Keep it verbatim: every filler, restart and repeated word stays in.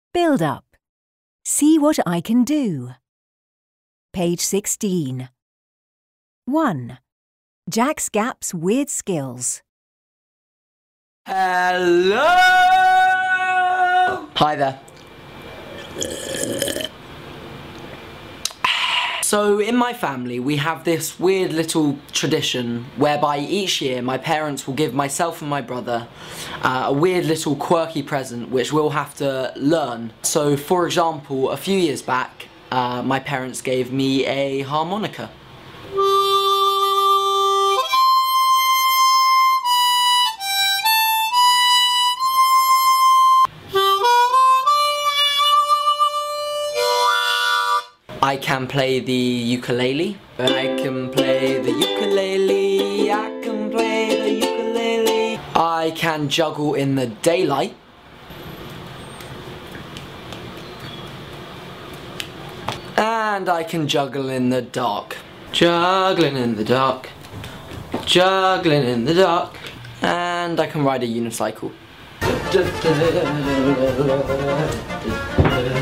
Build up. See what I can do. Page sixteen. one. Jack's Gap's Weird Skills. Hello! Hi there. So in my family we have this weird little tradition whereby each year my parents will give myself and my brother uh, a weird little quirky present which we'll have to learn. So for example, a few years back uh, my parents gave me a harmonica. I can play the ukulele. I can play the ukulele. I can play the ukulele. I can juggle in the daylight. And I can juggle in the dark. Juggling in the dark. Juggling in the dark. And I can ride a unicycle.